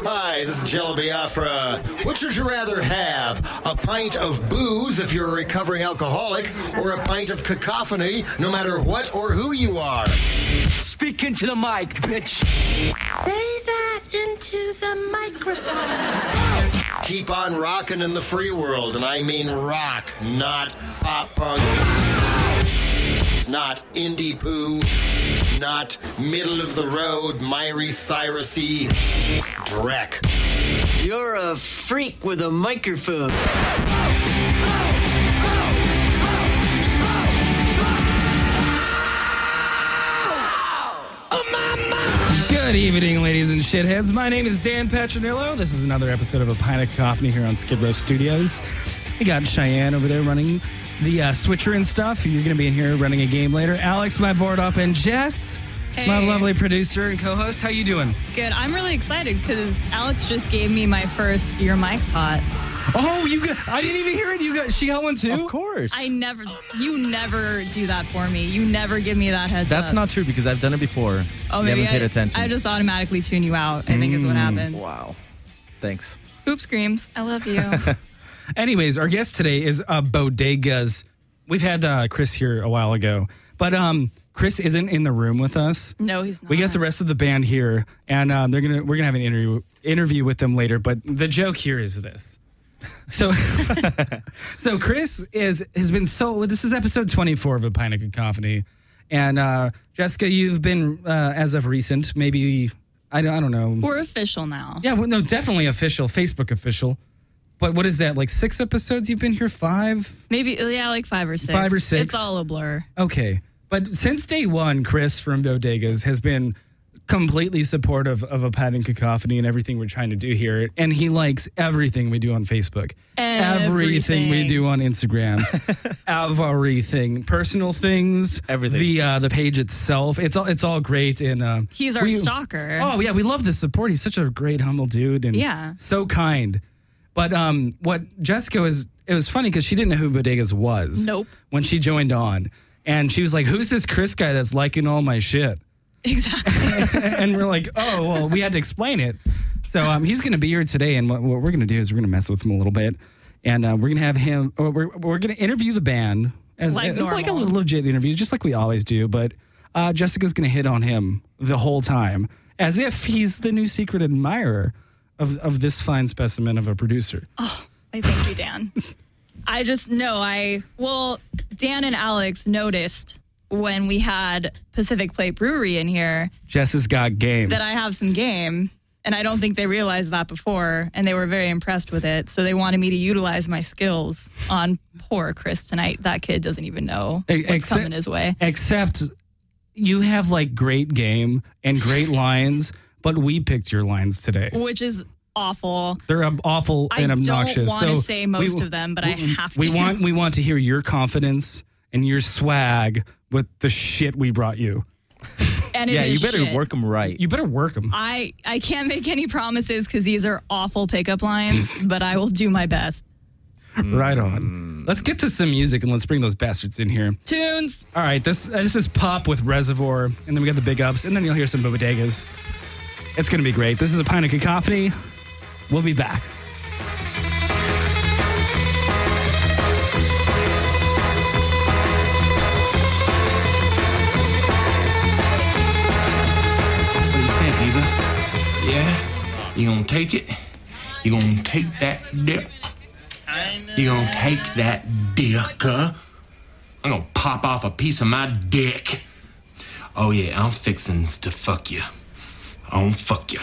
Hi, this is Jello Biafra. Which would you rather have? A pint of booze if you're a recovering alcoholic, or a pint of cacophony no matter what or who you are? Speak into the mic, bitch. Say that into the microphone. Keep on rocking in the free world, and I mean rock, not pop punk, not indie poo, not middle of the road, Miley Cyrus-y dreck. You're a freak with a microphone. Good evening, ladies and shitheads. My name is Dan Petronillo. This is another episode of A Pint of Cacophony here on Skid Row Studios. We got Cheyenne over there running the switcher and stuff. You're going to be in here running a game later. Alex, my board up, and Jess, my lovely producer and co-host. How you doing? Good. I'm really excited because Alex just gave me my first "Your Mic's Hot." Oh, I didn't even hear it. She got one too? Of course. You never do that for me. You never give me that heads up. That's not true because I've done it before. Oh, you maybe haven't paid attention. I just automatically tune you out, I think is what happens. Wow. Thanks. Poop screams. I love you. Anyways, our guest today is Bodegas. We've had Chris here a while ago, but Chris isn't in the room with us. No, he's not. We got the rest of the band here, and we're gonna have an interview with them later. But the joke here is this. So Chris has been this is episode 24 of A Pint of Cacophony, and Jessica, you've been as of recent, maybe I don't know. We're official now. Yeah, well, no, definitely official, Facebook official. But what is that, like 6 episodes you've been here? 5? Maybe, yeah, like 5 or 6. 5 or 6. It's all a blur. Okay. But since day one, Chris from Bodegas has been completely supportive of A Pint of Cacophony and everything we're trying to do here. And he likes everything we do on Facebook. Everything we do on Instagram. Everything. Personal things. Everything. The page itself. It's all great. And He's our stalker. Oh, yeah. We love the support. He's such a great, humble dude. And so kind. But what Jessica it was funny because she didn't know who Bodegas was. Nope. When she joined on. And she was like, who's this Chris guy that's liking all my shit? Exactly. And we're like, oh, well, we had to explain it. So he's going to be here today. And what we're going to do is we're going to mess with him a little bit. And we're going to have him, we're going to interview the band as like a legit interview, just like we always do. But Jessica's going to hit on him the whole time as if he's the new secret admirer of this fine specimen of a producer. Oh, I thank you, Dan. I just know Dan and Alex noticed when we had Pacific Plate Brewery in here. Jess has got game. That I have some game. And I don't think they realized that before. And they were very impressed with it. So they wanted me to utilize my skills on poor Chris tonight. That kid doesn't even know what's coming his way. Except you have like great game and great lines, but we picked your lines today. Which is awful. They're awful and obnoxious. I don't want to say most of them, but I have to. We want to hear your confidence and your swag with the shit we brought you. And you better work them right. You better work them. I can't make any promises because these are awful pickup lines, but I will do my best. Right on. Let's get to some music and let's bring those bastards in here. Tunes. All right, this is Pop with Reservoir, and then we got the Big Ups, and then you'll hear some Bodegas. It's going to be great. This is A Pint of Cacophony. We'll be back. Yeah, you gonna take it? You gonna take that dick? You gonna take that dick, huh? I'm gonna pop off a piece of my dick. Oh yeah, I'm fixin' to fuck you. I won't fuck you.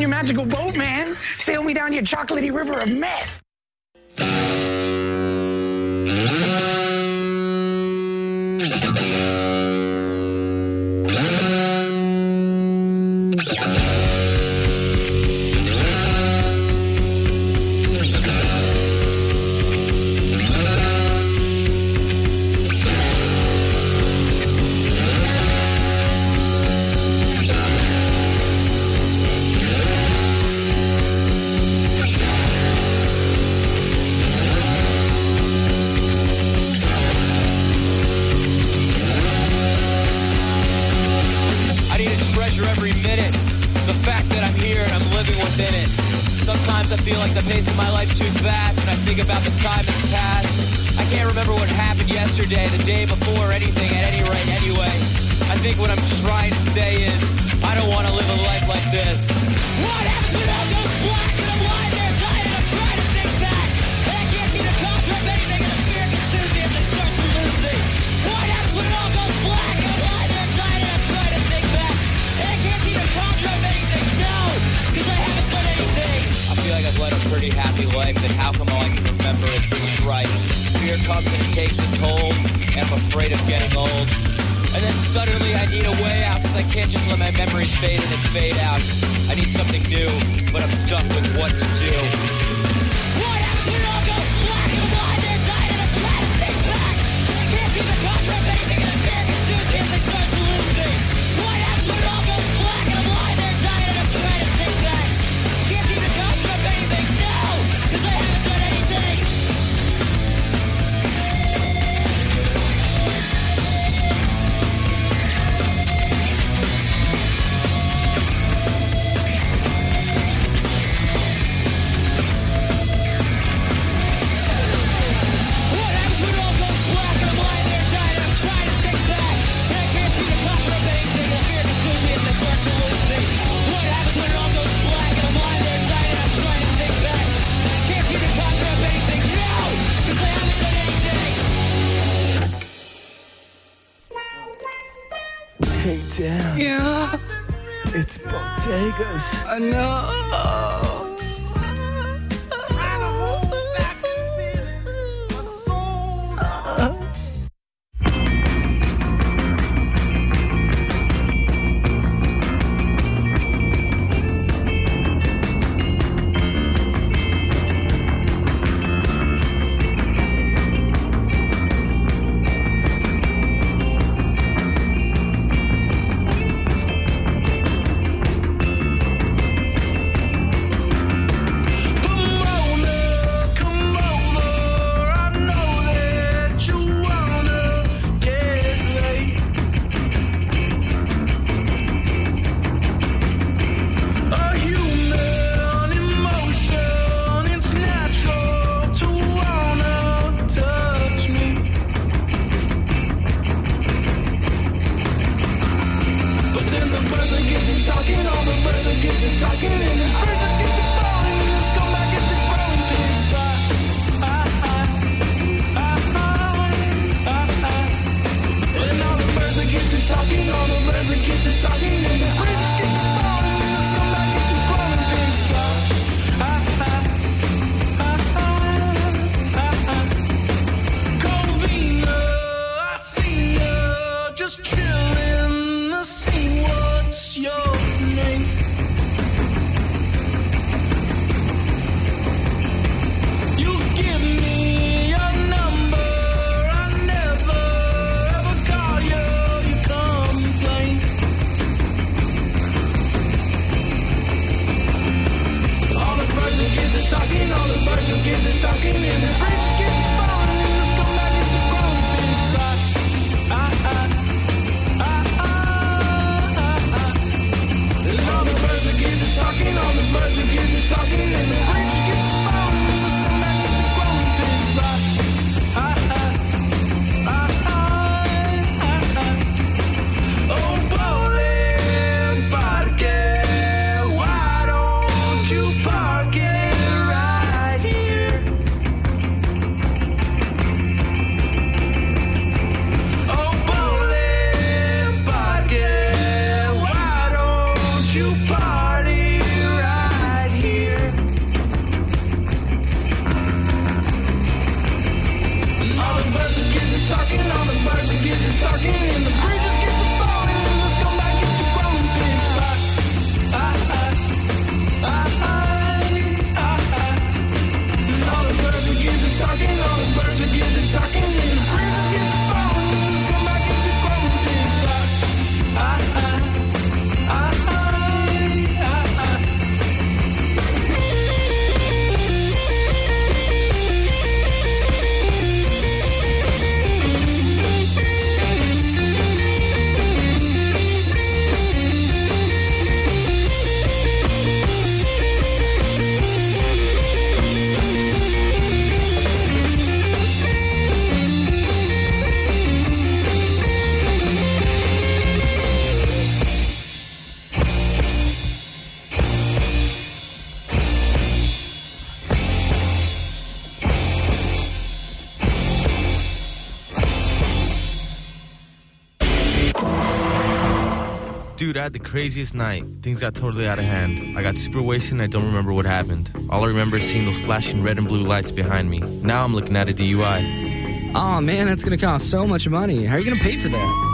your magical boat, man. Sail me down your chocolatey river of meth. Sometimes I feel like the pace of my life's too fast, and I think about the time that's passed. I can't remember what happened yesterday, the day before, anything, at any rate, anyway. I think what I'm trying to say is, I don't want to live a life like this. What happens when all goes black and I'm lying there dying and I'm trying to think back? And I can't seem to conjure up anything and the fear consumes me as I start to lose me. What happens when it all goes black and I'm lying there dying and I'm trying to think back? And I can't seem to conjure up anything, no, because I haven't done anything. I feel like I've led a pretty happy life, then how come all I can remember is the strife? Fear comes and it takes its hold, and I'm afraid of getting old. And then suddenly I need a way out, cause I can't just let my memories fade in and fade out. I need something new, but I'm stuck with what to do. What happens when it all goes black and I'm lying there dying and I'm trying to think back? I can't seem to conjure up anything and the fear consumes me as I start to lose me. What happens when it all goes black and I'm lying there dying and I'm trying to think back? I can't seem to conjure up anything, no, cause I haven't done anything. Hey, Dan. Yeah? It's Bodegas. I know. You party right Dude, I had the craziest night. Things got totally out of hand. I got super wasted and I don't remember what happened. All I remember is seeing those flashing red and blue lights behind me. Now I'm looking at a DUI. Oh, man, that's going to cost so much money. How are you going to pay for that?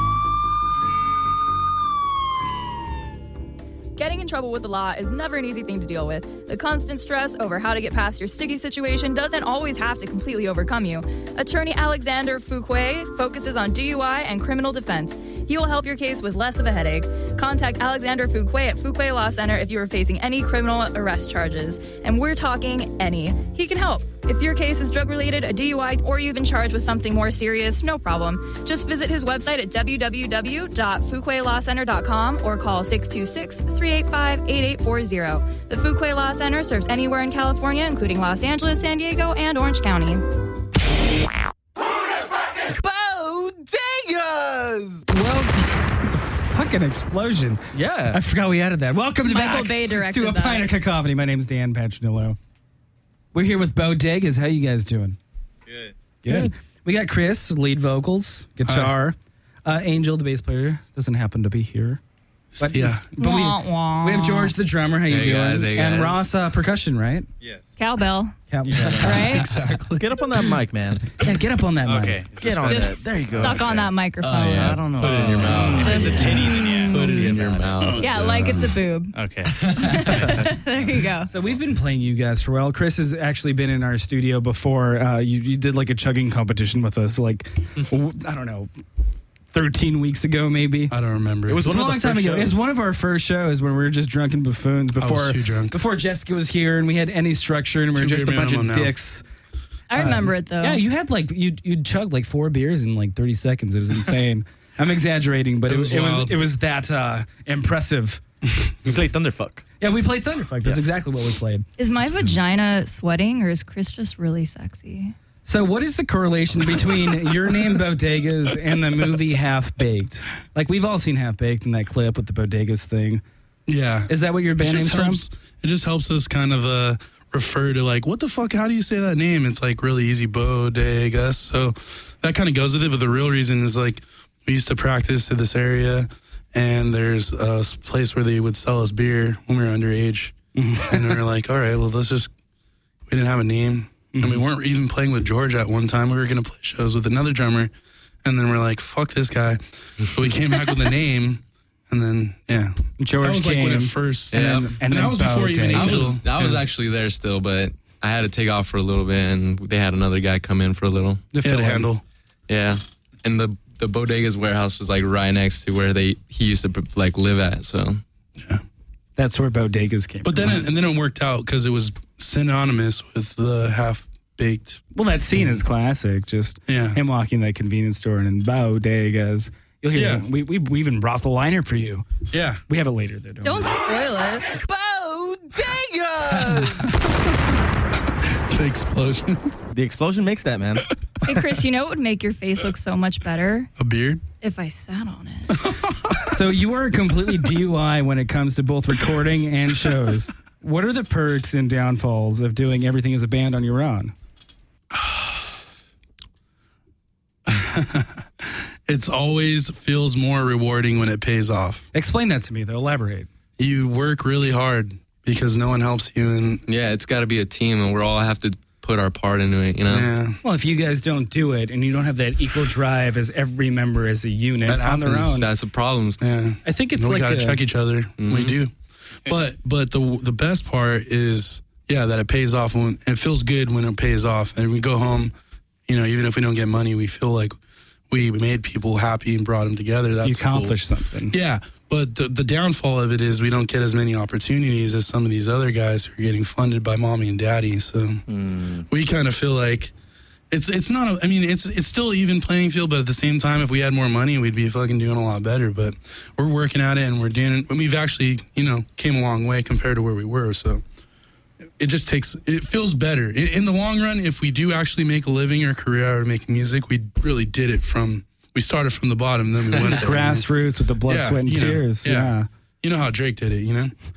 Getting in trouble with the law is never an easy thing to deal with. The constant stress over how to get past your sticky situation doesn't always have to completely overcome you. Attorney Alexander Fuquay focuses on DUI and criminal defense. He will help your case with less of a headache. Contact Alexander Fuquay at Fuquay Law Center if you are facing any criminal arrest charges. And we're talking any. He can help. If your case is drug-related, a DUI, or you've been charged with something more serious, no problem. Just visit his website at www.fuquaylawcenter.com or call 626-385-8840. The Fuquay Law Center serves anywhere in California, including Los Angeles, San Diego, and Orange County. Bodegas! Well, it's a fucking explosion. Yeah. I forgot we added that. Welcome Michael back Bay directed to A Pint of Cacophony. My name's Dan Patronillo. We're here with Bodegas. How you guys doing? Good. We got Chris, lead vocals, guitar. Angel, the bass player, doesn't happen to be here. But, yeah. But we have George, the drummer. How you doing? Guys, and Ross, percussion, right? Yes. Cowbell. Right? Exactly. Get up on that mic, man. Yeah, get up on that mic. Okay. Get on that. There you go. Suck on that microphone. Oh, yeah. I don't know. Put it in your mouth. If it's a titty, then yeah. Put it in your mouth. Yeah, like it's a boob. Okay. There you go. So we've been playing you guys for a while. Chris has actually been in our studio before. You did like a chugging competition with us, like, I don't know, 13 weeks ago, maybe. I don't remember. It was a long time ago. It was one of our first shows when we were just drunken buffoons before too drunk. Before Jessica was here and we had any structure and we were just a bunch of dicks. I remember it though. Yeah, you had like you'd chugged like 4 beers in like 30 seconds. It was insane. I'm exaggerating, but it was that impressive. We played Thunderfuck. Yeah, we played Thunderfuck. That's exactly what we played. Is my vagina sweating or is Chris just really sexy? So what is the correlation between your name Bodegas and the movie Half Baked? Like we've all seen Half Baked in that clip with the Bodegas thing. Yeah. Is that what your band name's from? It just helps us kind of refer to like, what the fuck, how do you say that name? It's like really easy, Bodegas. So that kind of goes with it. But the real reason is like we used to practice in this area and there's a place where they would sell us beer when we were underage. And we were like, all right, well, we didn't have a name. And we weren't even playing with George at one time. We were going to play shows with another drummer. And then we're like, fuck this guy. So we came back with a name. And then, yeah. George that was came. like when it first. Yeah. And that was before even Angel. I was actually there still, but I had to take off for a little bit. And they had another guy come in for a little. To handle. Yeah. And the Bodegas warehouse was like right next to where he used to like live at. So, yeah. That's where Bodegas came from. But then it worked out because it was synonymous with the half-baked. Well, that scene is classic. Just him walking that convenience store and then Bodegas. You'll hear it. We even brought the liner for you. Yeah. We have it later, though. Don't spoil it. Bodegas! The explosion. The explosion makes that, man. Hey, Chris, you know what would make your face look so much better? A beard? If I sat on it. So you are completely DUI when it comes to both recording and shows. What are the perks and downfalls of doing everything as a band on your own? It's always feels more rewarding when it pays off. Explain that to me, though. Elaborate. You work really hard because no one helps you. And yeah, it's got to be a team, and we all have to put our part into it, you know? Yeah. Well, if you guys don't do it and you don't have that equal drive as every member as a unit on their own. That's a problem. Yeah. I think it's we got to check each other. Mm-hmm. We do. But the best part is, that it pays off. When it feels good when it pays off. And we go home, even if we don't get money, we feel like we made people happy and brought them together. That's you accomplished something. Yeah. But the downfall of it is we don't get as many opportunities as some of these other guys who are getting funded by mommy and daddy. So we kind of feel like it's not it's still even playing field, but at the same time, if we had more money, we'd be fucking doing a lot better. But we're working at it and we're doing it. We've actually, came a long way compared to where we were. So it feels better. In the long run, if we do actually make a living or career out of making music, we really did it we started from the bottom, then we went there. Grassroots with the blood, sweat, and tears. Yeah. You know how Drake did it,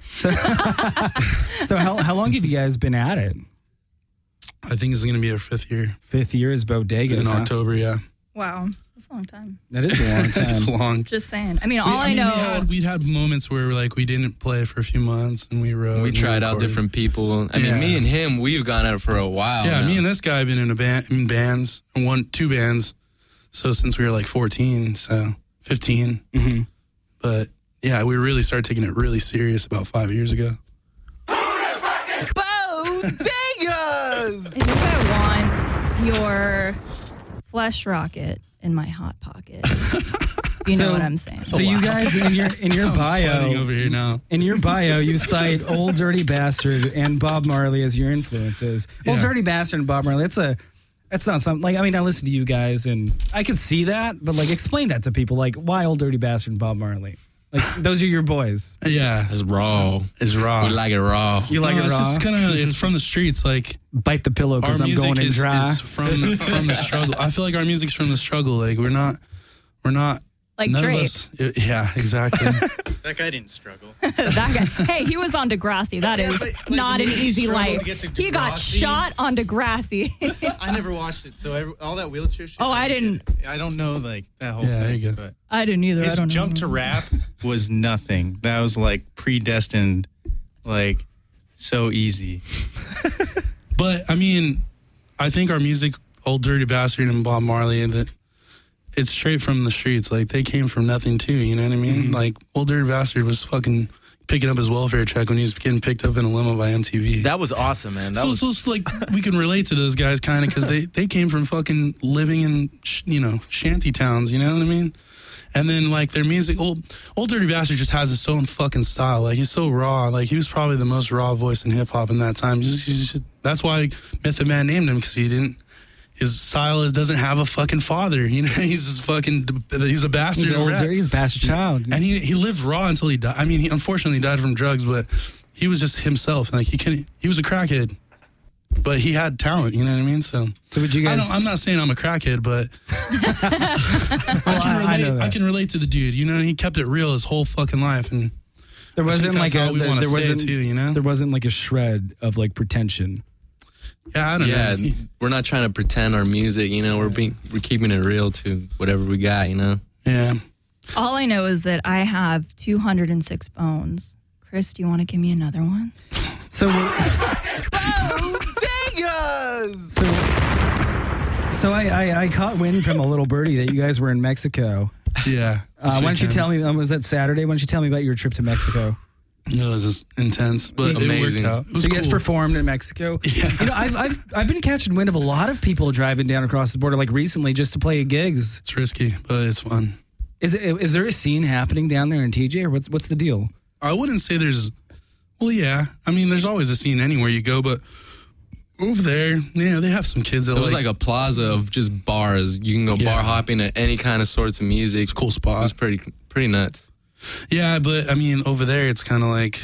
So how long have you guys been at it? I think it's going to be our 5th year. 5th year is Bodegas, in October, yeah. Wow. That's a long time. That is a long time. It's long. Just saying. I mean, I know. We had moments where like we didn't play for a few months and we wrote. We tried out different people. I mean, me and him, we've gone out for a while. Yeah, now. me and this guy have been in bands, two bands. So since we were like 14, so 15. Mm-hmm. But yeah, we really started taking it really serious about 5 years ago. Bodegas! I think I want your flesh rocket in my hot pocket. You know what I'm saying? So you guys in your I'm bio sweating over here now. In your bio, you cite Old Dirty Bastard and Bob Marley as your influences. Old Dirty Bastard and Bob Marley. That's not something like, I mean, I listen to you guys and I can see that, but like explain that to people. Like, why Old Dirty Bastard and Bob Marley? Like, those are your boys. Yeah. It's raw. It's raw. We like it raw. You like it raw? It's just kind of, it's from the streets. Like, bite the pillow because I'm going in dry. Is from the struggle. I feel like our music's from the struggle. Like, we're not like none Drake. of us. Yeah, exactly. That guy didn't struggle. That guy. Hey, he was on Degrassi. That is not an easy life. He got shot on Degrassi. I never watched it, so all that wheelchair shit. Oh, I didn't. I don't know like that whole thing. There you go. But I didn't either. his I don't know. jump to rap was nothing. That was like predestined, like so easy. But I mean, I think our music, Old Dirty Bastard and Bob Marley, and that it's straight from the streets. Like, they came from nothing too, you know what I mean? Mm-hmm. Like, Old Dirty Bastard was fucking picking up his welfare check when he was getting picked up in a limo by MTV. That was awesome, man. So it's like, we can relate to those guys kind of because they came from fucking living in, shanty towns, you know what I mean? And then, like, their music, Old Dirty Bastard just has his own fucking style. Like, he's so raw. Like, he was probably the most raw voice in hip-hop in that time. That's why Method Man named him, because his style doesn't have a fucking father. You know, he's a bastard. He's a bastard child. And he lived raw until he died. I mean, he unfortunately died from drugs, but he was just himself. Like, he was a crackhead, but he had talent. You know what I mean? So would you guys? I'm not saying I'm a crackhead, but I can relate to the dude. You know, he kept it real his whole fucking life, and there wasn't like there wasn't like a shred of like pretension. Yeah, I don't know. We're not trying to pretend our music, you know, we're keeping it real to whatever we got, you know? Yeah. All I know is that I have 206 bones. Chris, do you want to give me another one? So I caught wind from a little birdie that you guys were in Mexico. Yeah. Why don't you tell me, was that Saturday? Why don't you tell me about your trip to Mexico? It was intense, but amazing. It worked out. It was so you guys cool. performed in Mexico. Yeah. You know, I've been catching wind of a lot of people driving down across the border, like recently, just to play gigs. It's risky, but it's fun. Is there a scene happening down there in TJ, or what's the deal? I wouldn't say there's. Well, yeah. I mean, there's always a scene anywhere you go, but over there, yeah, they have some kids that It was like a plaza of just bars. You can go bar hopping at any kind of sorts of music. It's a cool spot. It was pretty nuts. Yeah, but I mean, over there, it's kind of like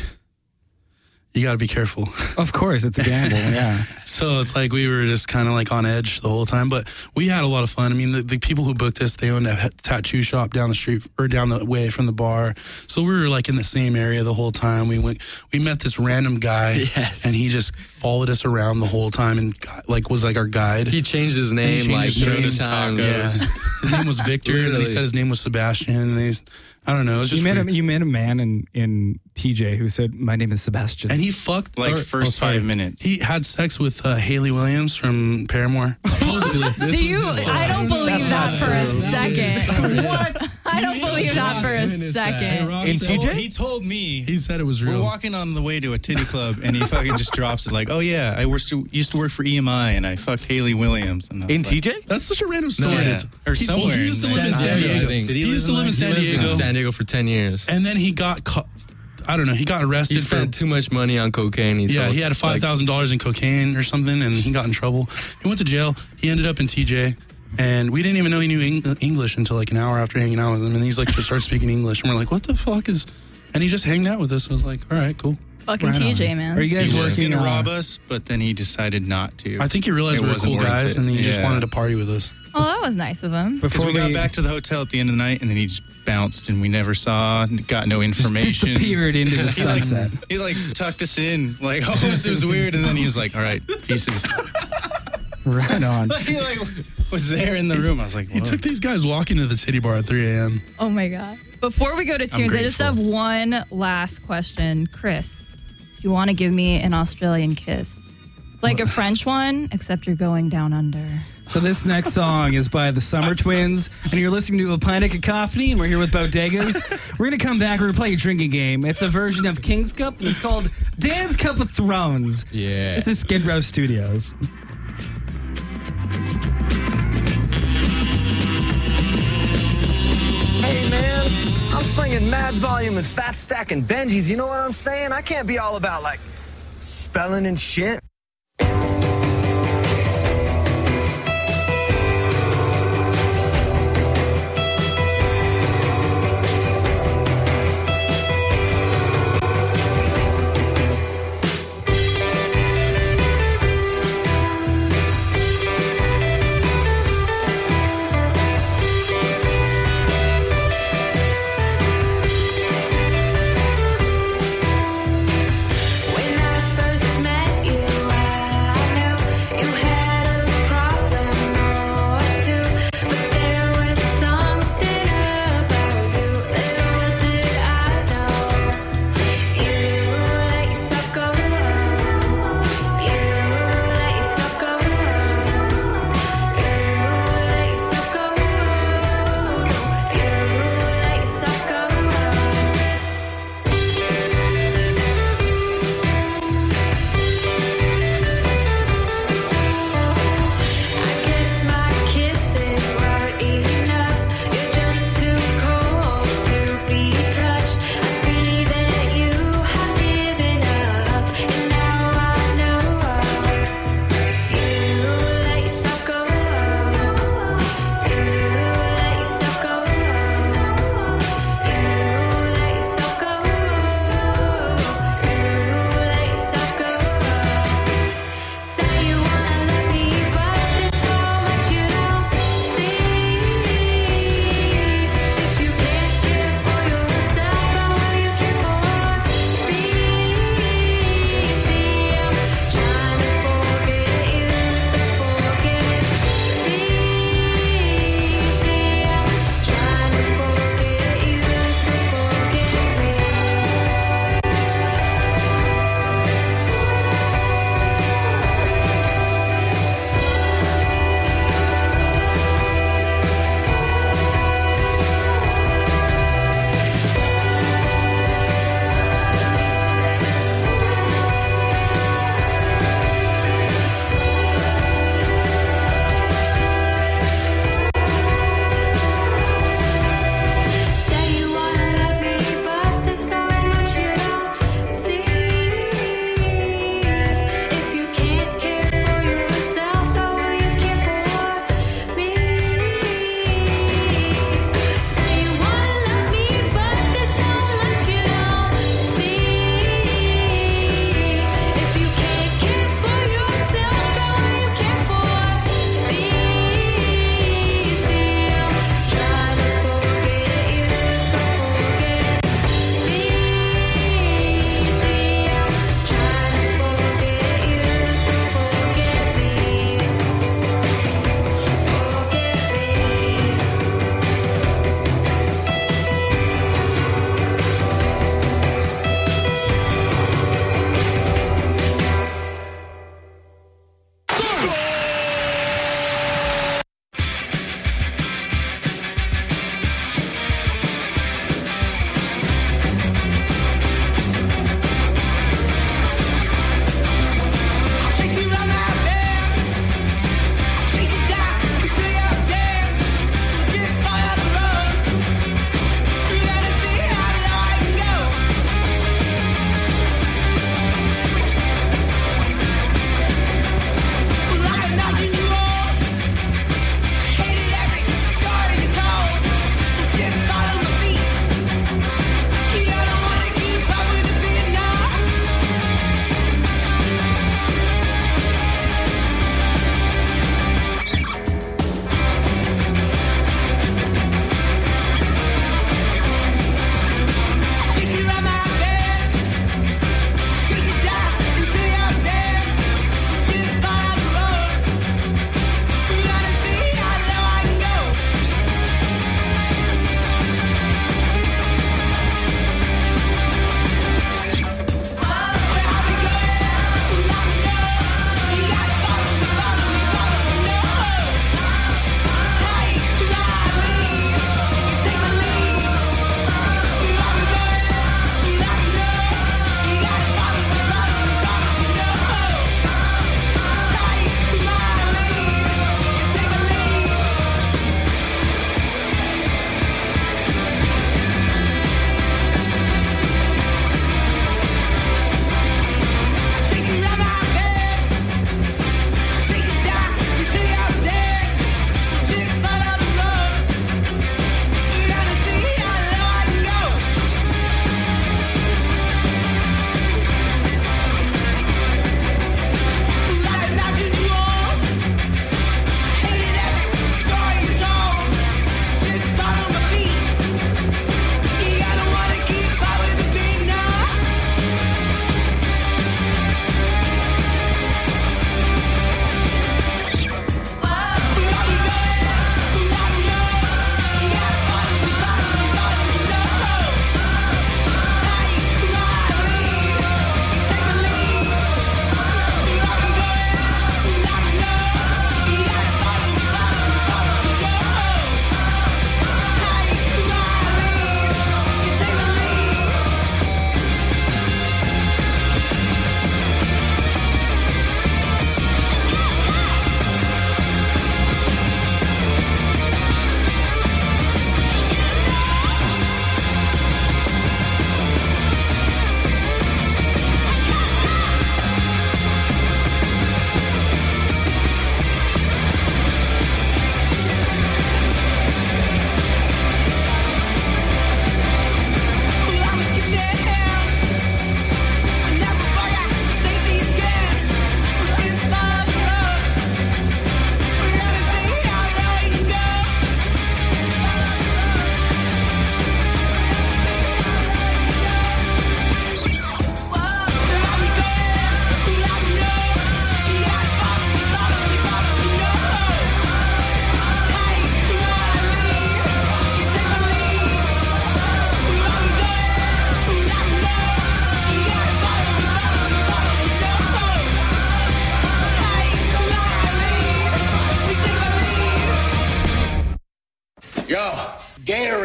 you got to be careful. Of course, it's a gamble. Yeah. So it's like we were just kind of like on edge the whole time, but we had a lot of fun. I mean, the people who booked us, they owned a tattoo shop down the street or down the way from the bar. So we were like in the same area the whole time. We met this random guy, and he just followed us around the whole time and was like our guide. He changed his name like 30 times. Yeah. His name was Victor, and then he said his name was Sebastian. And I don't know. It was just you met a man in TJ who said, "My name is Sebastian," and he fucked first 5 minutes. He had sex with Haley Williams from Paramore. Supposedly. I don't believe that for a second. What? I don't believe that for a second. In TJ? He told me. He said it was real. We're walking on the way to a titty club, and he fucking just drops it like, "Oh yeah, I used to work for EMI, and I fucked Haley Williams." And in TJ? That's such a random story. Or somewhere. He used to live in San Diego. He used to live in San Diego. In San Diego for 10 years. And then he got caught. I don't know. He got arrested. He spent too much money on cocaine. He had $5,000 in cocaine or something, and he got in trouble. He went to jail. He ended up in TJ, and we didn't even know he knew English until like an hour after hanging out with him. And he's like, just started speaking English, and we're like, what the fuck is? And he just hanged out with us. I was like, all right, cool. Fucking TJ, man. Are you guys he was working going to rob us, but then he decided not to. I think he realized we were cool guys, and he just wanted to party with us. Oh, that was nice of him. Because we got back to the hotel at the end of the night, and then he just bounced, and we never got no information. Disappeared into the sunset. He tucked us in, like, oh, this was weird, and then he was like, all right, peace of. Right on. He was there in the room. I was like, he took these guys walking to the titty bar at 3 a.m. Oh my God. Before we go to tunes, I just have one last question. Chris, do you want to give me an Australian kiss? It's like a French one, except you're going down under. So this next song is by the Summer Twins, and you're listening to A Pint of Cacophony, and we're here with Bodegas. We're going to come back. We're going to play a drinking game. It's a version of King's Cup, and it's called Dan's Cup of Thrones. Yeah. This is Skid Row Studios. Hey, man, I'm slinging mad volume and fat stacking Benjis. You know what I'm saying? I can't be all about, like, spelling and shit. When I first met you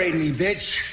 obliterate me, bitch.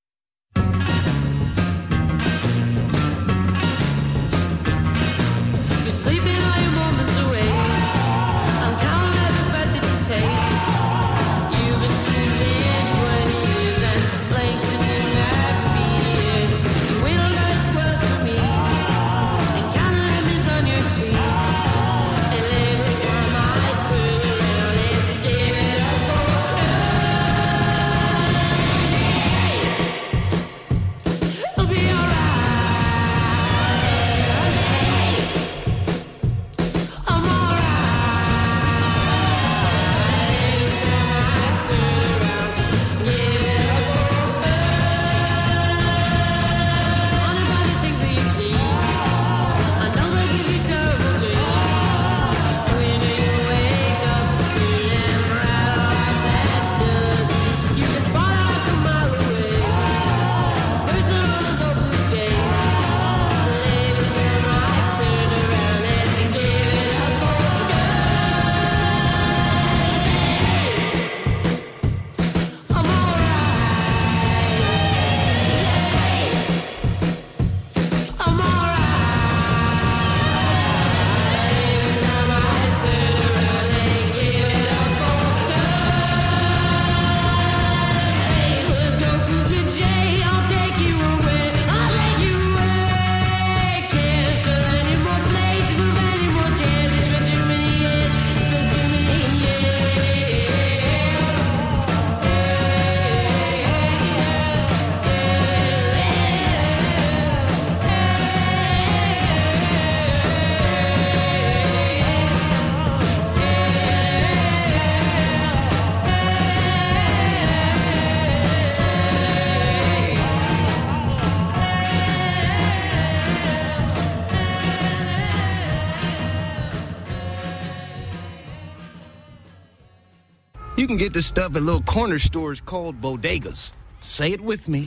You can get this stuff at little corner stores called bodegas. Say it with me.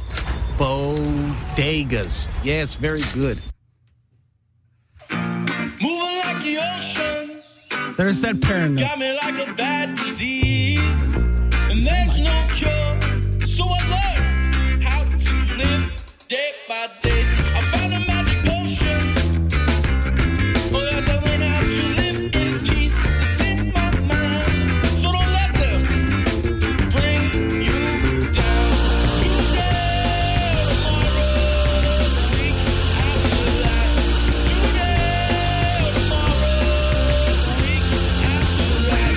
Bodegas. Yeah, it's very good. Moving like the ocean. There's that paranoia. Got me like a bad disease. And there's no cure. So I learned how to live day by day. I found a magic potion. Oh, yes, I learned how to live in peace. It's in my mind. So don't let them bring you down. Today, tomorrow, the week after that. Today, tomorrow, the week after that.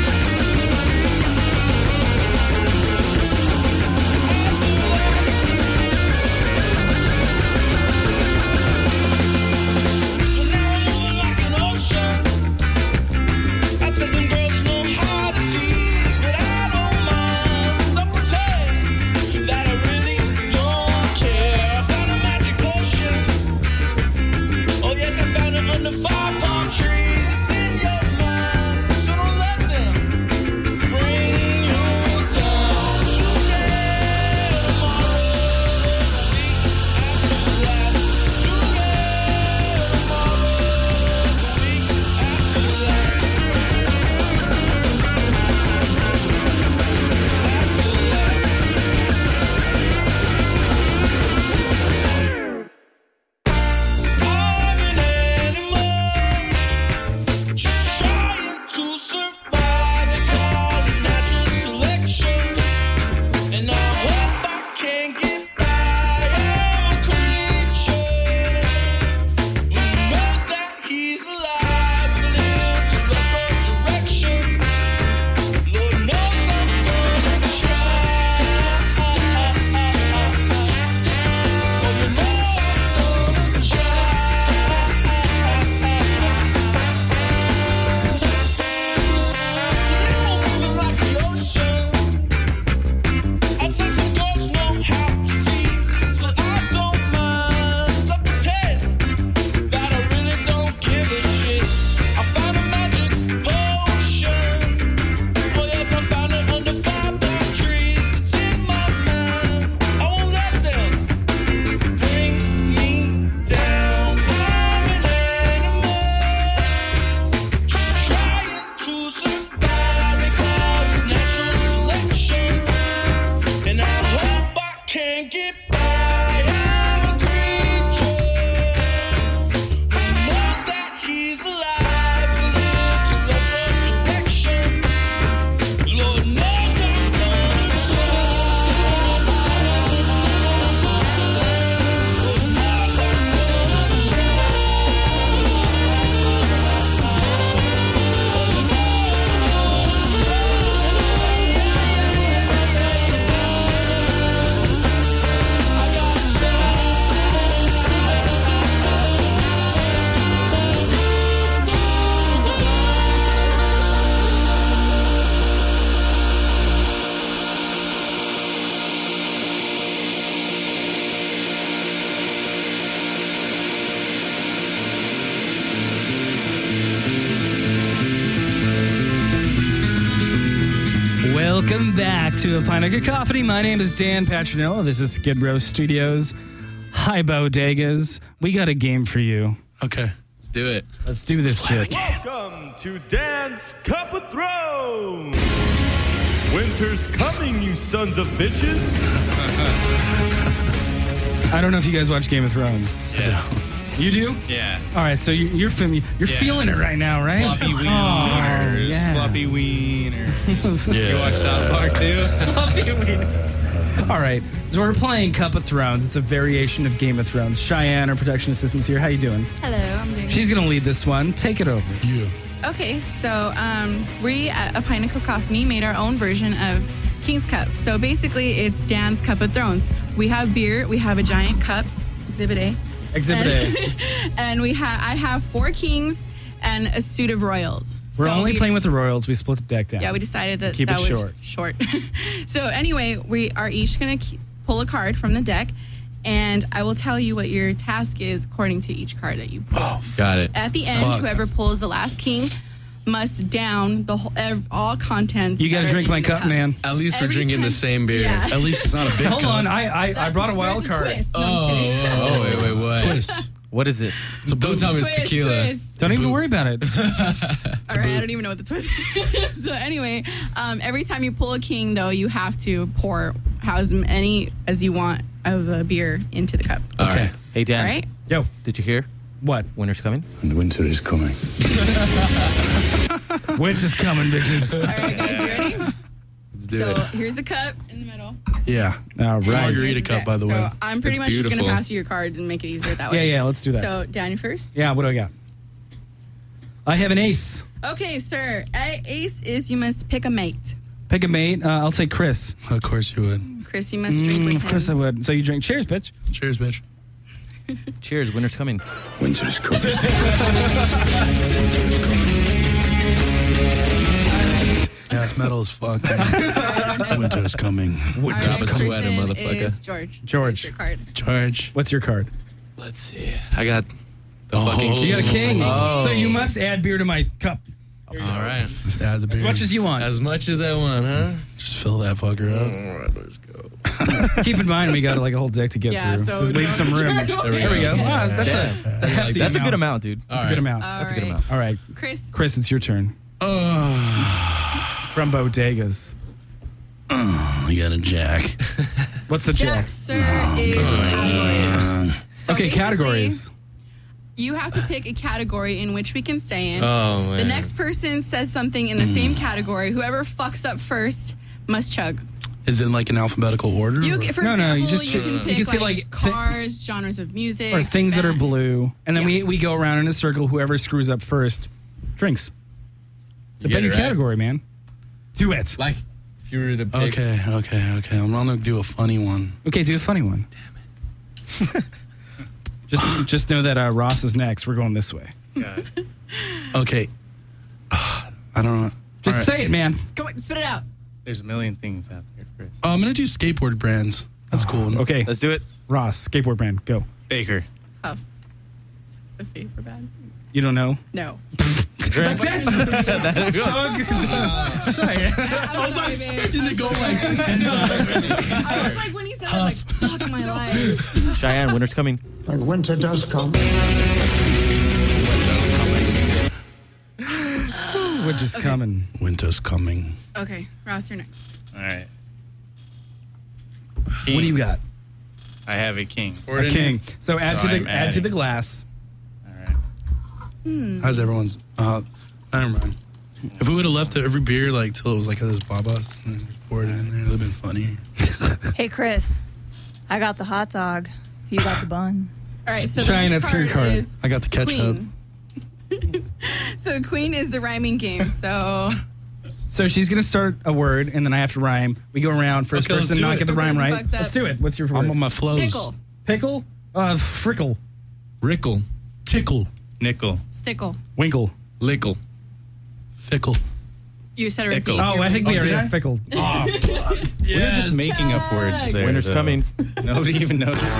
Welcome back to A Pint of Cacophony. My name is Dan Patronillo. This is Skid Row Studios. Hi, Bodegas. We got a game for you. Okay. Let's do it. Let's do this shit. Welcome to Dan's Cup of Thrones. Winter's coming, you sons of bitches. I don't know if you guys watch Game of Thrones. Yeah. You do? Yeah. All right, so you're feeling it right now, right? Floppy wieners. yeah. Floppy wieners. You watch South Park too? Floppy wieners. All right, so we're playing Cup of Thrones. It's a variation of Game of Thrones. Cheyenne, our production assistant's here. How you doing? Hello, I'm doing She's going to lead this one. Take it over. Yeah. Okay, so we at A Pint of Cacophony made our own version of King's Cup. So basically, it's Dan's Cup of Thrones. We have beer. We have a giant cup, Exhibit A. Exhibit A. And I have 4 kings and a suit of royals. We're only playing with the royals. We split the deck down. Yeah, we decided that Keep that it was short. So anyway, we are each going to pull a card from the deck, and I will tell you what your task is according to each card that you pull. Oh, got it. At the end, whoever pulls the last king must down the whole, all contents. You got to drink my cup, man. At least we're drinking the same beer. Yeah. At least it's not a big Hold cup. on, I brought a wild card. Oh, wait, what? Twist. What is this? Don't tell me it's tequila. Twist. Don't even worry about it. All right, I don't even know what the twist is. So anyway, every time you pull a king, though, you have to pour as many as you want of the beer into the cup. Okay. Hey, Dan. All right? Yo. Did you hear? What? Winter's coming? And winter is coming. Winter's coming, bitches. All right, guys, you ready? Let's do So it. here's the cup in the middle. Yeah. All It's a right. margarita cup, by the way. So I'm pretty It's much just going to beautiful. pass you your card and make it easier that way. Yeah, let's do that. So, Dan, you first? Yeah, what do I got? I have an ace. Okay, sir. Ace is you must pick a mate. Pick a mate. I'll take Chris. Of course you would. Chris, you must drink with Of course I him. would. So you drink. Cheers, bitch. Cheers, bitch. Cheers. Winter's coming. Winter is coming. Winter is coming. Yeah, it's metal as fuck. Winter is coming. Our Drop a next sweater, person motherfucker. is George. George. Here's your card. George. What's your card? Let's see. I got the fucking king. You got a king. Oh. So you must add beer to my cup. All right. Just add the beer. As much as you want. As much as I want, huh? Just fill that fucker up. All right, let's go. Keep in mind, we got like a whole deck to get Yeah, through. so So leave some room. There There we go. Ah, that's Yeah. a hefty That's a good amount. amount, dude. That's a good amount. All That's a good right. amount. All right. Chris. Chris, it's your turn. From Bodegas. You got a jack. What's the Jack, jack? sir, is categories. So Okay, basically, categories. You have to pick a category in which we can stay in. Oh, man. The next person says something in the same category. Whoever fucks up first must chug. Is it like an alphabetical order? You, or- for No, example, you just- you can you pick can say, like, like, cars, genres of music, Or things that are band. blue. And then we go around in a circle. Whoever screws up first drinks. So You pick get your it right. category, man. Do it. Like, if you were to pick. Okay. I'm gonna do a funny one. Okay, do a funny one. Damn it. just know that Ross is next. We're going this way. Okay. I don't know. Just All right. say it, man. Come on, spit it out. There's a million things out there, Chris. I'm gonna do skateboard brands. That's cool. Okay. Let's do it. Ross, skateboard brand, go. Baker. Huff. Let's see, we're bad. You don't know? No. Drink. That's it. I was expecting to go like 10 times. I was like, when he said that, I was like, fuck my life. Cheyenne, winter's coming. And winter does come. Winter's coming. Winter's coming. Winter's coming. Okay, Ross, you're next. All right. What do you got? I have a king. A king. So add So to I'm the add to adding. the glass. How's everyone's? Never mind. If we would have left every beer like till it was like this babas and then just poured it in there, it would have been funny. Hey, Chris, I got the hot dog. If you got the bun. All right, so Cheyenne, the next that's your card card. is I got the ketchup. Queen. So Queen is the rhyming game. So So she's gonna start a word, and then I have to rhyme. We go around. First Okay, let's person do not it. get the First rhyme person right. fucks up. Let's do it. What's your word? I'm on my flows. pickle, Pickle. Frickle. Rickle. Tickle. Nickel. stickle. Winkle. Lickle. Fickle. You said it. Pickle. Oh, I think we Oh, already did have I? fickle. Oh, fuck. We're just making up words there. Winter's though. coming. Nobody even noticed.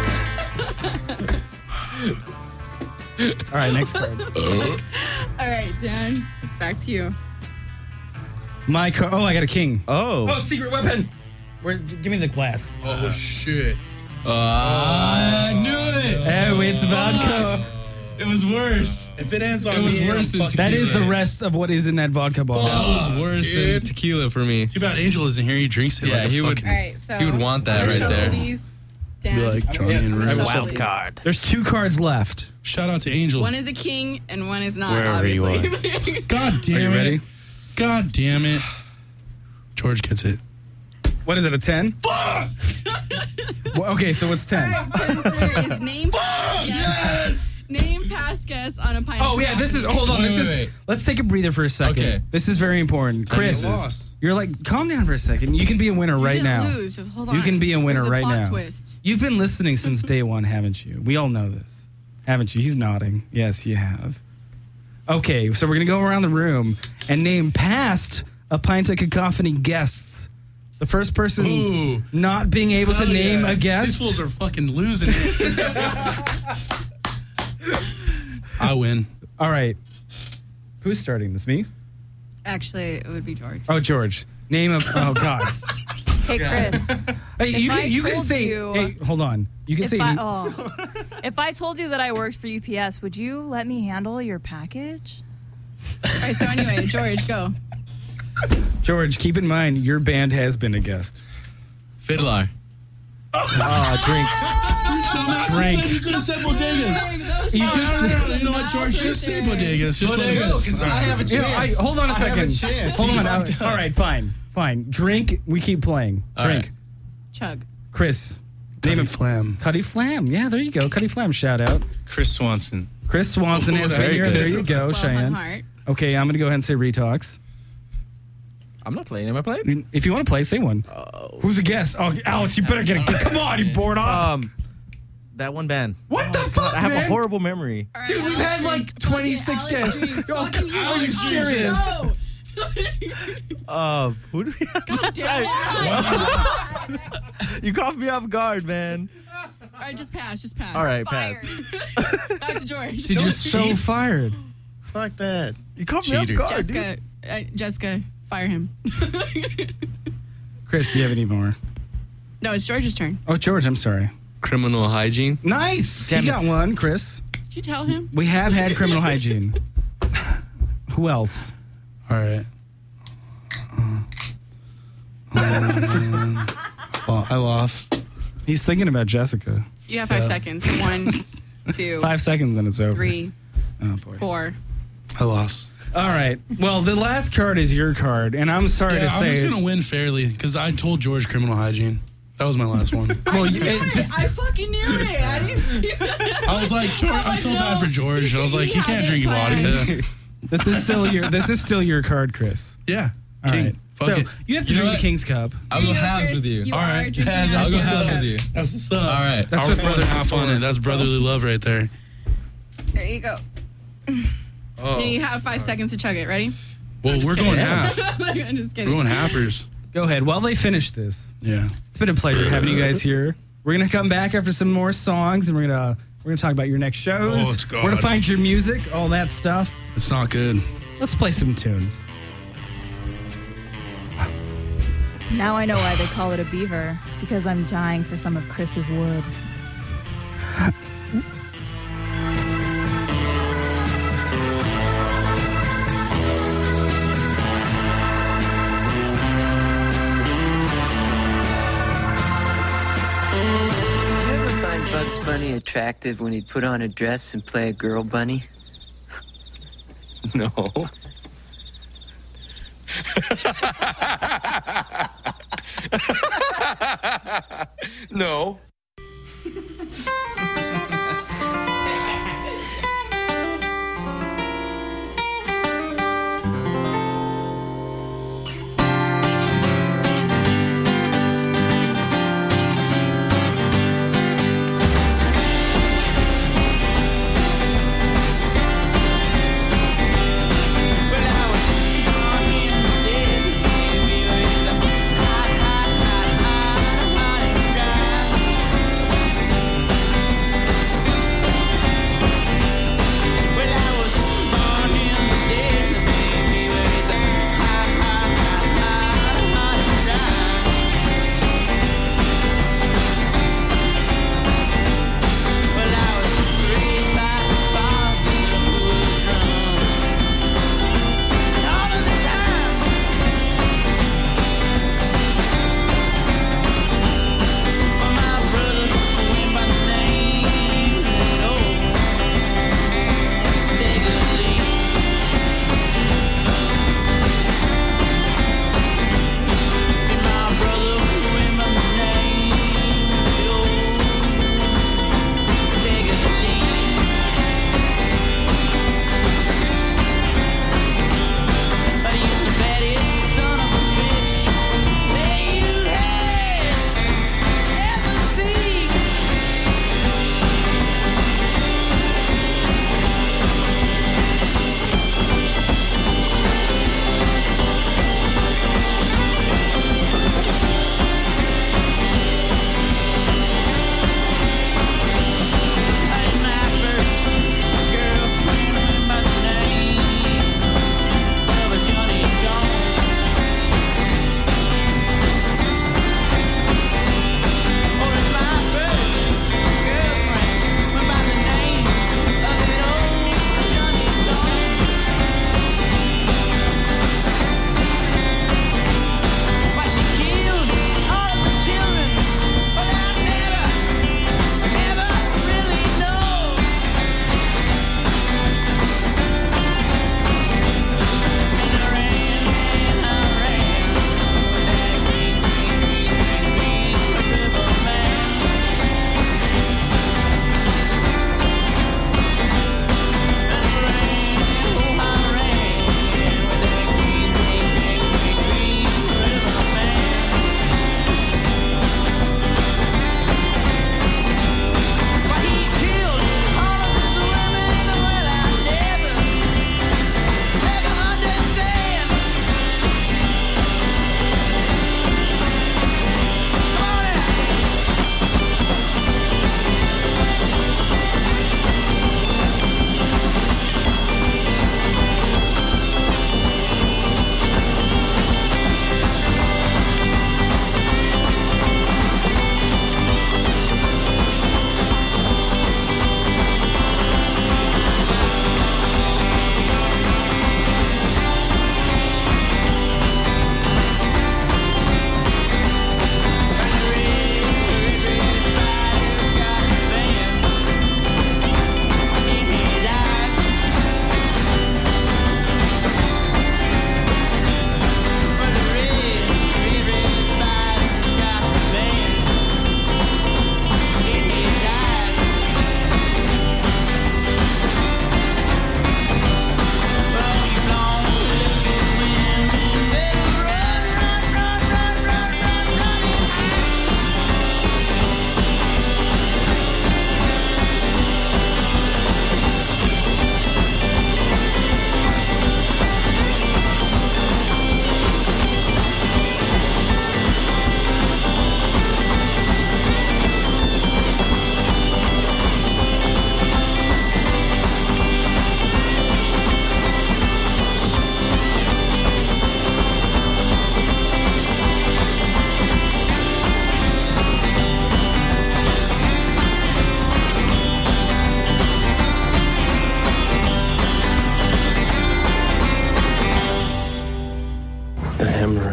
All right, next card. All right, Dan, it's back to you. My card. Oh, I got a king. Oh, secret weapon. Give me the glass. Oh, shit. I knew it. Oh, it's vodka. It was worse. If it ends on It was me, worse than That is the rest of what is in that vodka bottle. That was worse than tequila for me. Too bad Angel isn't here. He drinks it Yeah, like a he would. fucking... All right, so He would want that right there. These Be down. like Johnny and Rose. wild card. There's 2 cards left. Shout out to Angel. One is a king and one is not. Wherever you obviously. God damn Are you it. ready? God damn it. George gets it. What is it, a 10? Fuck! Well, okay, so what's 10? All right, 10, sir, is name. Yes. Name past guest on a pineapple. Oh, yeah, this is, hold on, Wait. let's take a breather for a second. Okay. This is very important. Chris, lost. you're like, calm down for a second. You can be a winner You right didn't now. lose. Just hold on. You can be a winner There's right plot now. Twist. You've been listening since day one, haven't you? We all know this. Haven't you? He's nodding. Yes, you have. Okay, so we're going to go around the room and name past A Pint of Cacophony guests. The first person Ooh. not being able to Hell name yeah. a guest. These fools are fucking losing it. I win. All right. Who's starting? This me? Actually, it would be George. Oh, George. Name of. Oh, God. Hey, Chris. Hey, you can say. Hey, hold on. You can say. If I told you that I worked for UPS, would you let me handle your package? All right, so anyway, George, go. George, keep in mind your band has been a guest. Fiddler. Drink. You could have said bodegas. You know what, George? Just say bodegas. Just let Bodegas, it 'cause I have a chance. Hold on a I have second. a chance. Hold He on. fucked up. All right, fine. Drink. We keep playing. All Drink. right. Chug. Chris. Cuddy Flam. Cuddy Flam. Yeah, there you go. Cuddy Flam. Shout out. Chris Swanson. Chris Swanson has been very here. good. There you go, Well, Cheyenne. Heart. Okay, I'm going to go ahead and say Retox. I'm not playing. Am I playing? If you want to play, say one. Who's a guest? Oh, Alex, you better get a. Come on, you bored off. That one band. What the fuck, I have man? a horrible memory. All right, Dude, we've Alex had like drinks. 26 Fucking Alex guests. drinks. Oh, Fucking are you Alex serious? show. Who do we have? God damn it. You caught me off guard, man. All right, just pass. All right, pass. Back to George. Dude, you're so fired. Fuck that. You caught me Cheater. off guard, dude. Jessica, fire him. Chris, do you have any more? No, it's George's turn. Oh, George, I'm sorry. Criminal hygiene. Nice. Damn You got it. one, Chris. Did you tell him? We have had criminal hygiene. Who else? All right. Well, I lost. He's thinking about Jessica. You have 5 seconds. 1, 2, 5 seconds and it's over. 3, Oh, boy. 4. I lost. All right. Well, the last card is your card, and I'm sorry Yeah, to I'm say just it. going to win fairly because I told George criminal hygiene. That was my last one. Well, I fucking knew it. I didn't see that. I was like, George, I feel bad for George. I was like, he can't drink vodka. This is still your card, Chris. Yeah. All King. right. Fuck So it. you have to You know drink what? the King's Cup. I'll go halves with you. All right. I'll go halves with you. That's what's up. All right. That's I'll what put brothers half on it. That's brotherly love right there. There you go. Oh. Now you have 5 seconds to chug it. Ready? Well, we're going half. I'm just We're kidding. going halfers. Go ahead. While they finish this, Yeah. it's been a pleasure having you guys here. We're gonna come back after some more songs, and we're gonna talk about your next shows. Oh, it's God. We're gonna find your music, all that stuff. It's not good. Let's play some tunes. Now I know why they call it a beaver, because I'm dying for some of Chris's wood. Did you ever find Bugs Bunny attractive when he'd put on a dress and play a girl bunny? No. No.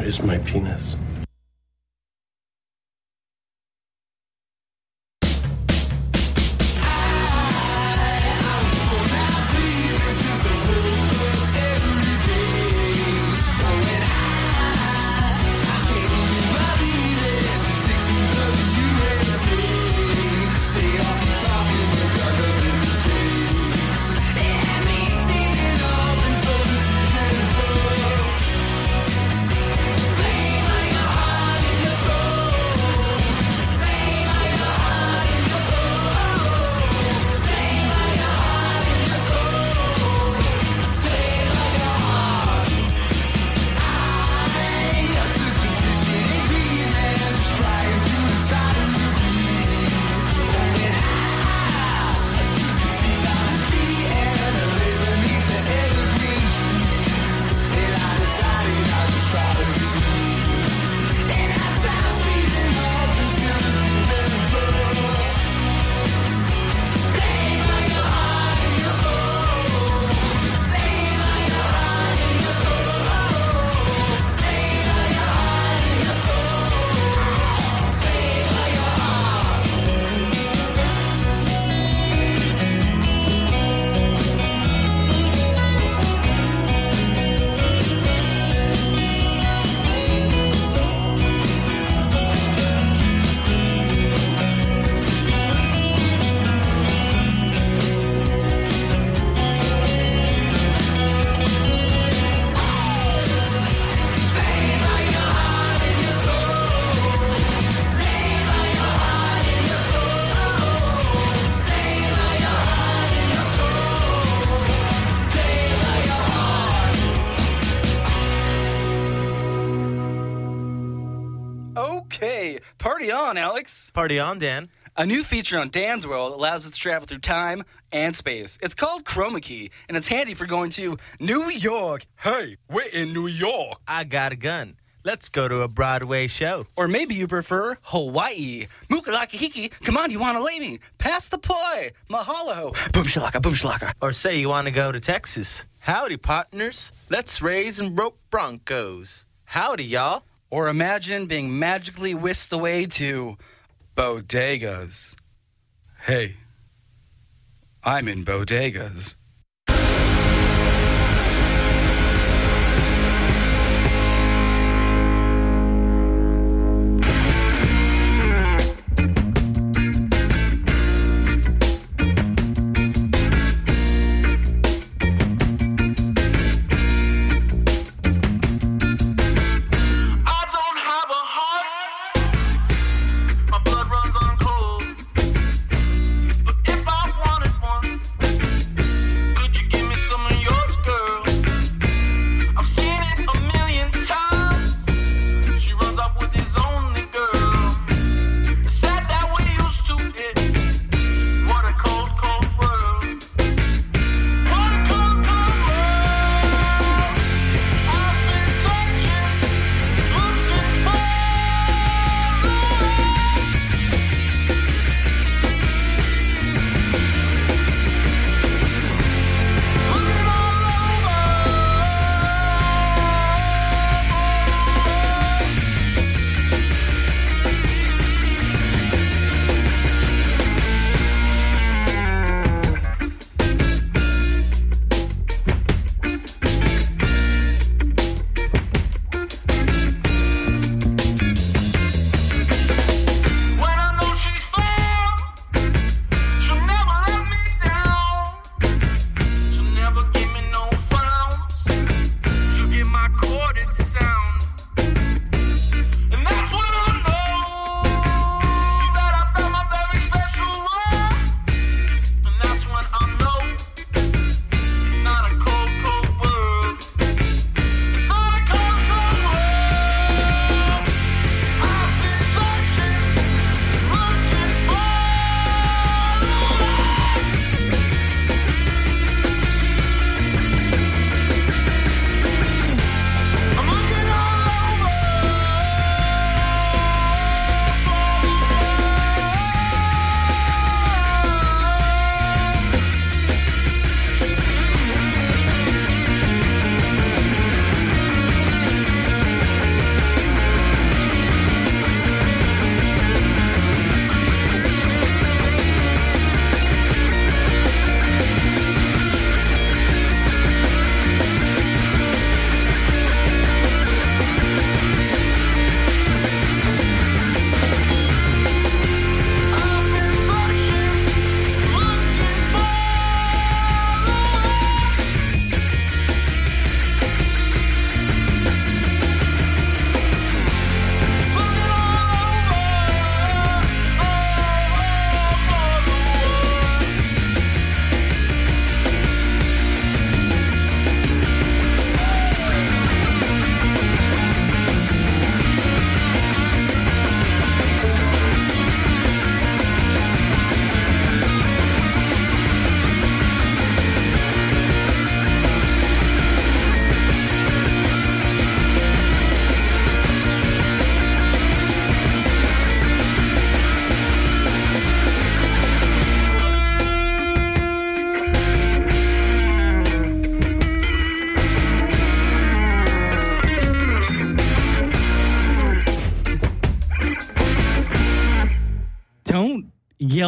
is my penis. Okay, party on, Alex. Party on, Dan. A new feature on Dan's World allows us to travel through time and space. It's called Chroma Key, and it's handy for going to New York. Hey, we're in New York. I got a gun. Let's go to a Broadway show. Or maybe you prefer Hawaii. Mookalakahiki, come on, you want to lay me? Pass the poi. Mahalo. Boom shalaka, boom shalaka. Or say you want to go to Texas. Howdy, partners. Let's raise and rope broncos. Howdy, y'all. Or imagine being magically whisked away to bodegas. Hey, I'm in bodegas.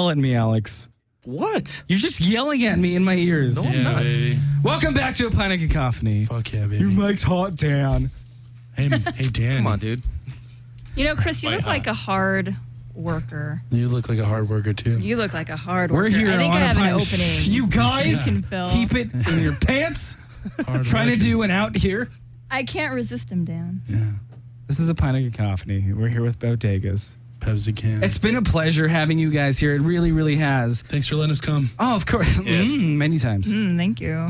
yell at me, Alex. What? You're just yelling at me in my ears. No, I'm not. Baby. Welcome back to A Pint of Cacophony. Fuck yeah, baby. Your mic's hot, Dan. Hey, Dan. Come on, dude. You know, Chris, you look like a hard worker. You look like a hard worker, too. You look like a hard worker. We're here I think on I A have an Pint. opening. You guys, You can fill. keep it in your pants. Trying to do an out here. I can't resist him, Dan. This is A Pint of Cacophony. We're here with Bodegas. Pepsi can. It's been a pleasure having you guys here. It really, really has. Thanks for letting us come. Oh, of course. Yes. Many times. Thank you.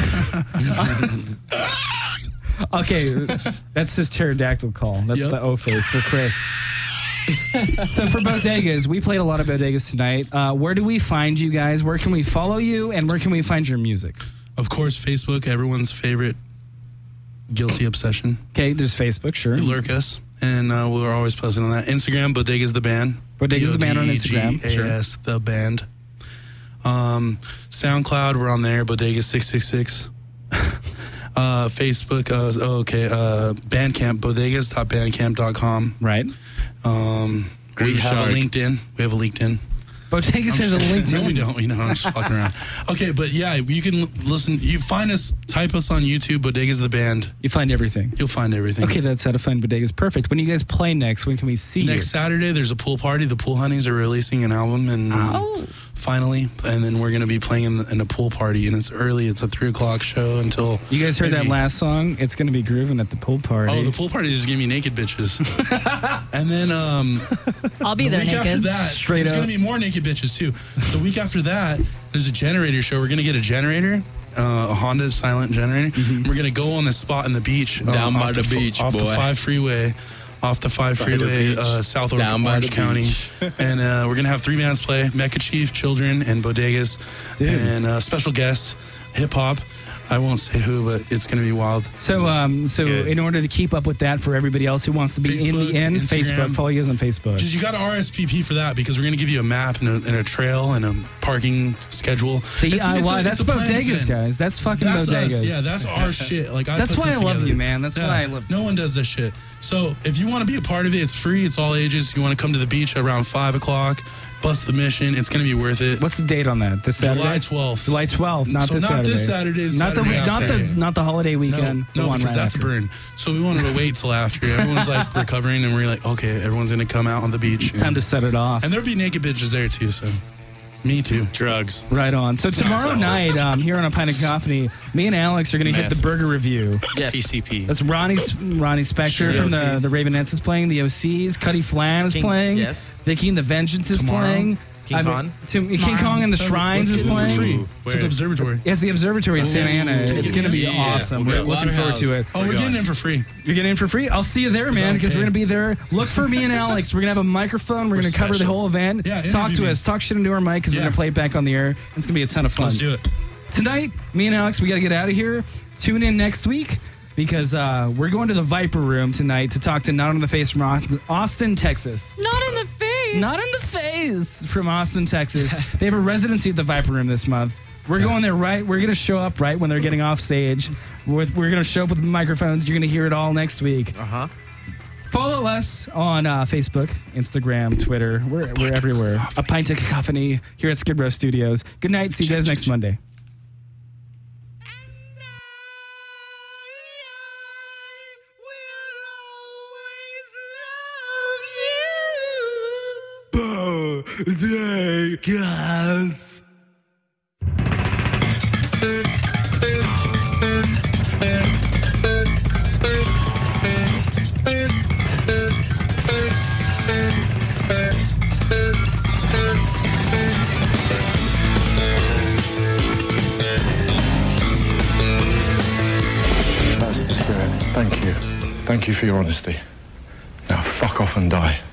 Okay, that's his pterodactyl call. That's the O face for Chris. So for Bodegas, we played a lot of Bodegas tonight. Where do we find you guys? Where can we follow you? And where can we find your music? Of course, Facebook, everyone's favorite guilty obsession. Okay, there's Facebook, sure. You lurk us, and we're always posting on that. Instagram, Bodegas the Band. Bodegas the Band on Instagram. Bodegas the Band. SoundCloud, we're on there. Bodegas 666. Facebook. Bandcamp. Bodegas.bandcamp.com. Right. We have a LinkedIn. Bodegas has a LinkedIn. No, we don't. I'm just fucking around. Okay, but yeah, you can listen. You find us, type us on YouTube, Bodegas the Band. You find everything. You'll find everything. Okay, that's how to find Bodegas. Perfect. When you guys play next, when can we see you? Next Saturday, there's a pool party. The Pool Honeys are releasing an album, and finally, and then we're going to be playing in a pool party, and it's early. It's a 3:00 show until. You guys heard that last song? It's going to be grooving at the pool party. Oh, the pool party is just going to be naked bitches. And then I'll be there the week naked. after that, Straight there's up. going to be more naked bitches too. The week after that, there's a generator show. We're going to get a generator. A Honda silent generator. And we're gonna go on this spot in the beach, Down by off the beach, off boy. the 5 freeway, south of Orange County, and we're gonna have 3 bands play: Mecca Chief, Children, and Bodegas, and special guests, hip hop. I won't say who, but it's gonna be wild. So, in order to keep up with that for everybody else who wants to be in the end, Facebook, follow you guys on Facebook. Just, you got to RSVP for that because we're going to give you a map and a trail and a parking schedule. DIY, that's a planned Bodegas, event. guys. That's fucking That's Bodegas. us. Yeah, that's our shit. Like that's why I love you, man. That's why I love you. No one does this shit. So if you want to be a part of it, it's free. It's all ages. You want to come to the beach around 5 o'clock, bust the mission. It's going to be worth it. What's the date on that? This Saturday? July 12th. July 12th, not So this not Saturday. this Saturday, this Not Saturday. not the holiday weekend. No, the one because right that's after. a burn. So we wanted to wait till after. Everyone's like recovering, and we're like, okay, everyone's going to come out on the beach. Time to set it off. And there'll be naked bitches there too, so me too. Drugs. Right on. So tomorrow night, here on A Pint of Cacophony, me and Alex are going to hit the burger review. Yes. PCP. That's Ronnie Spector from the Ravenettes is playing. The OCs. Cuddy Flam is playing. Yes. Vicky and the Vengeance is Tomorrow. playing. King Kong? King Kong and the Shrines is playing. It's at the observatory. Yes, the observatory in Santa Ana. It's going to be awesome. We're looking forward to it. Oh, we're getting in for free. You're getting in for free? I'll see you there, man, because we're going to be there. Look for me and Alex. We're going to have a microphone. We're going to cover the special. whole event. Yeah, Talk interview to me. us. Talk shit into our mic because we're going to play it back on the air. It's going to be a ton of fun. Let's do it. Tonight, me and Alex, we got to get out of here. Tune in next week because we're going to the Viper Room tonight to talk to Not on the Face from Austin, Texas. Not in the face. Not in the face from Austin, Texas. They have a residency at the Viper Room this month. We're going there right. We're going to show up right when they're getting off stage. We're going to show up with microphones. You're going to hear it all next week. Follow us on Facebook, Instagram, Twitter. We're everywhere. A Pint of Cacophony here at Skid Row Studios. Good night. See you guys next Monday. Bodegas. That's the spirit. Thank you. Thank you for your honesty. Now fuck off and die.